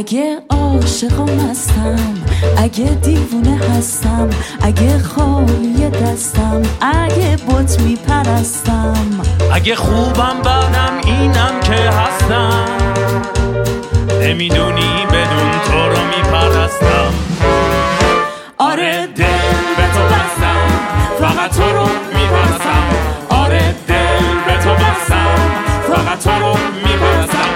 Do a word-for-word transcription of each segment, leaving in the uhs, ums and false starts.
اگه عاشقم هستم، اگه دیوونه هستم، اگه خالی دستم، اگه بت میپرستم، اگه خوبم بدم اینم که هستم، نمیدونی بدون تو رو میپرستم. آره دل به تو بستم، فقط تو رو میپرستم. آره دل به تو بستم، فقط تو رو میپرستم.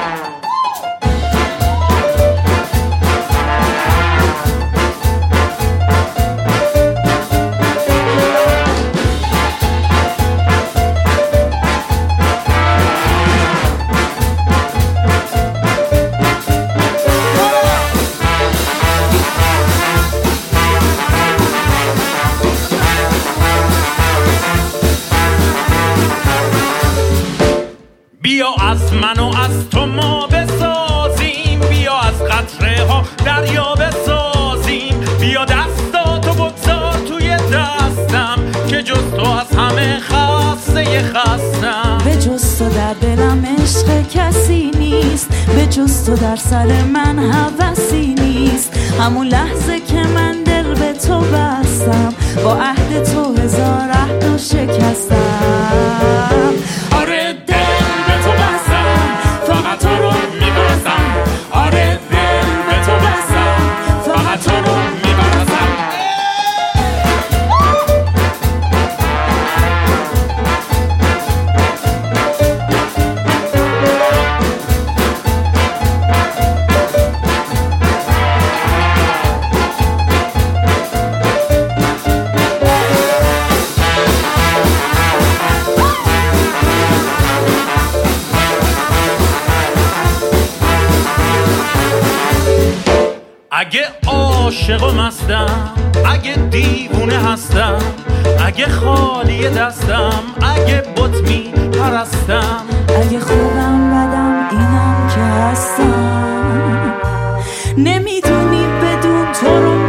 بیا از من و از تو ما بسازیم، بیا از قطره ها دریا بسازیم، بیا دستاتو بگذار توی دستم که جز تو از همه خسته خستم. به جز تو در دلم عشق کسی نیست، به جز تو در سر من هوسی نیست. همون لحظه که من دل به تو بستم، با عهد تو هزار عهد و شکستم. آره دل به تو بستم، فقط تو رو میبرستم. آره دل به تو بستم، فقط تو رو میبرستم. اگه عاشقم هستم، اگه دیوونه هستم، اگه خالی دستم، اگه بت میپرستم، اگه خوبم بدم اینم که هستم، نمیدونی بدون تو رو